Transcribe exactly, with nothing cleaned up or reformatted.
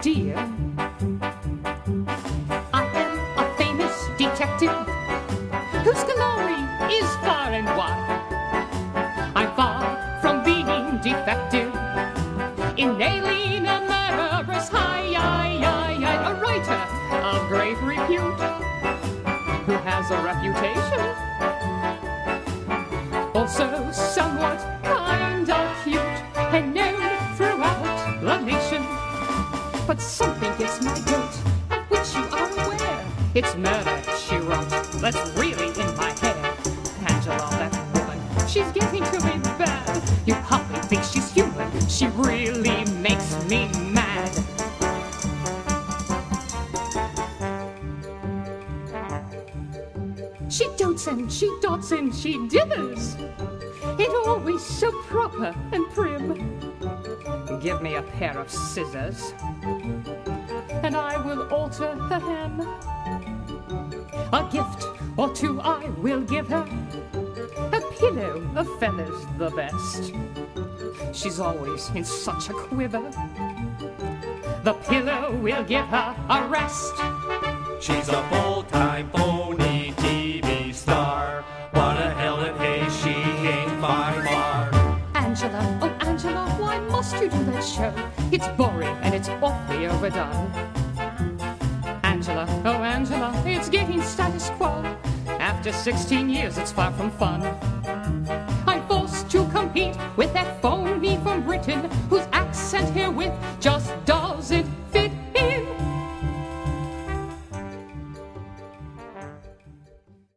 dear. I am a famous detective whose glory is far and wide. I'm far from being defective in nailing a murderous high, I, I, I, a writer of great repute who has a reputation, also somewhat kind of cute and known throughout the nation. But something gets my goat, of which you are aware. It's murder, she wrote, that's really in my hair. Angela, that woman, she's getting to me bad. You hardly think she's human, she really makes me mad. She dotes and she dots and she dithers, it always so proper and prim. Give me a pair of scissors, and I will alter her hem. A gift or two I will give her, a pillow of feathers the best. She's always in such a quiver, the pillow will give her a rest. She's a full-time phony T V star. What a hell and hey, she ain't by far. Angela, oh Angela, why must you do that show? It's boring and it's awfully overdone. Angela, oh Angela, it's getting status quo. After sixteen years, it's far from fun. I'm forced to compete with that phony from Britain, whose accent herewith just